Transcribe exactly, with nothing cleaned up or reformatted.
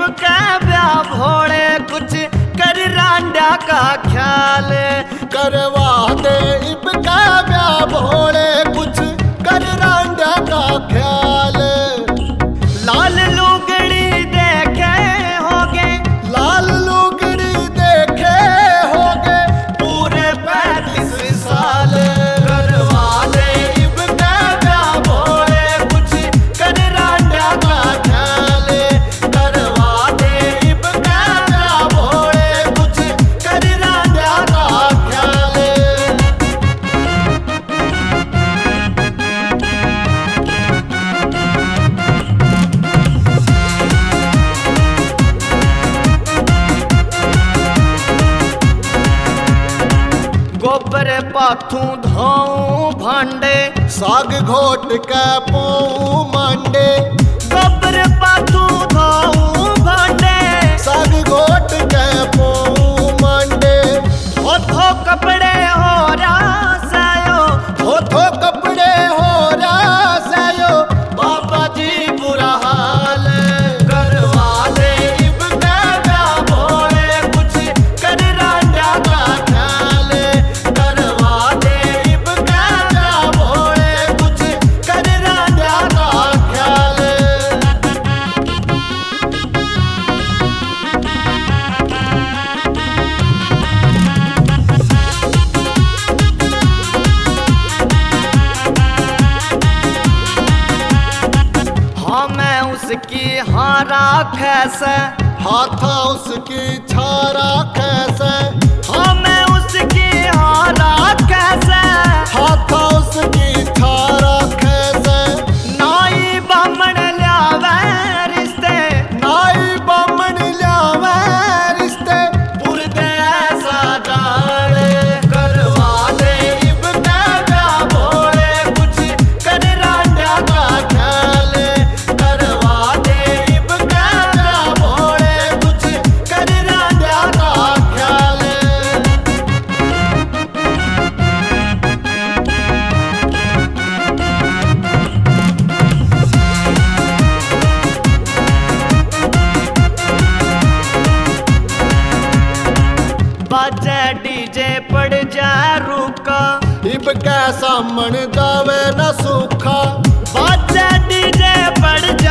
का ब्याह भोले कुछ कर रांडा का ख्याल करवा दे इब का ब्याह भोले कुछ कर रांडा का ख्याल। लाल लुगड़ी देखे होगे लाल लुगड़ी देखे होगे पूरे पैंतीस साल करवा दे इब का ब्याह भोले कुछ कर रांडा का ख्याल करवा दे इब का ब्याह भोले कुछ कर रांडा का ख्याल। गोबर पाथू धाऊ भांडे साग घोट के पाऊ मांडे गोबर पाथू धाऊ भांडे साग घोट के पाऊ मांडे। ओथो कपड़े हो रासायो धो धो कपड़े हो रासायो बाबा जी बुरा हाल करवा दे इब का ब्याह भोले कुछ कर रांडा का ख्याल करवा दे इब का ब्याह भोले कुछ कर रांडा का ख्याल। हाँ मैं उसकी हारा खैसे हाथा उसकी छारा कैसे हाँ मैं उसकी हारा कैसे हाथा उसकी छारा कैसे। नाई बामण ल्यावे रिश्ते नाई बामण ल्यावे रिश्ते पुरदे ऐसा डाल करवा दे इब का ब्याह भोले कुछ कर रांडा का ख्याल करवा दे इब का ब्याह भोले कुछ कर रांडा का ख्याल। बाजे डीजे पड़ जा रुका इब के सामन जावे न सूखा बाजे डीजे पड़